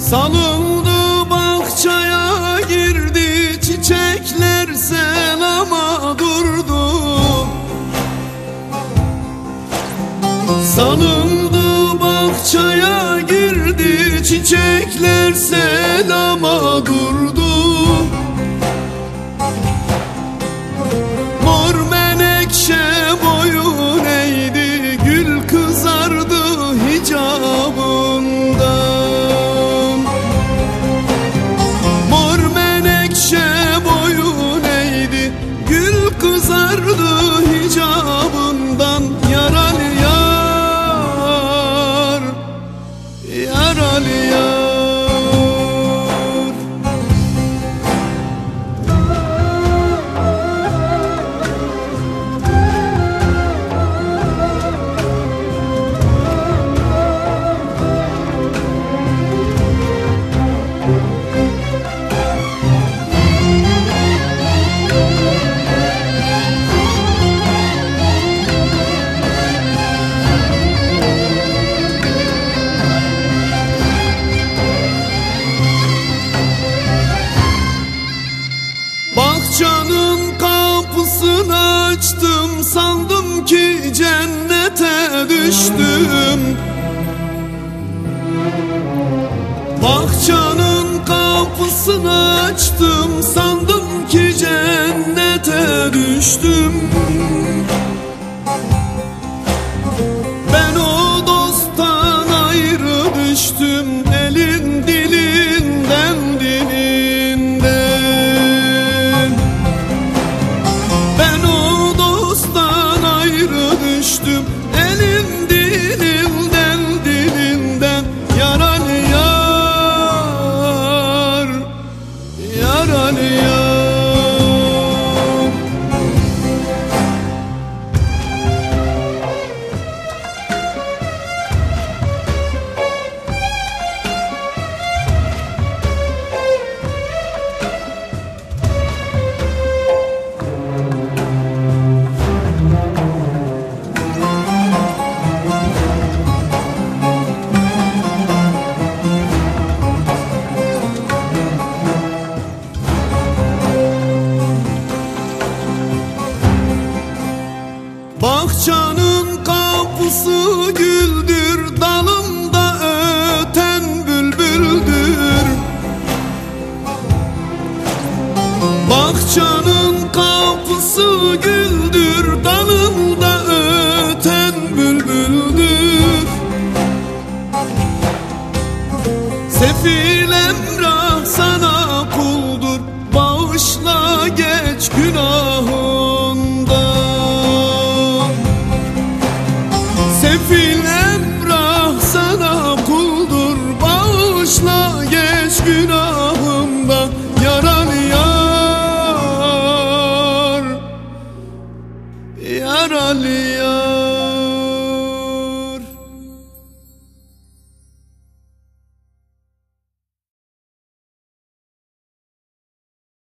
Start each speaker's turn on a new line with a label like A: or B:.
A: Salındı bahçaya girdi, çiçekler selama durdu. Salındı bahçaya girdi, çiçekler selama durdu. Mor menekşe boyun eğdi, gül kızardı hicabından. Mor menekşe boyun eğdi, gül kızardı hicabından. Yaralı yar, yaralı yar. Bahçanın kapısını açtım, sandım ki cennete düştüm. Bahçanın kapısını açtım, sandım ki cennete düştüm. Ben o dosttan ayrı düştüm, elin dilinden dilinden. Ben o dosttan ayrı düştüm, elin dilinden dilinden. Yaralı yar, yaralı yar. Bahçanın kapısı güldür, dalımda öten bülbüldür. Bahçanın kapısı güldür, dalımda öten bülbüldür. Sefil emrah sana kuldur, bağışla geç günahından. Sefil emrah sana kuldur, bağışla geç günahımdan. Yaralı yar, yaralı yar.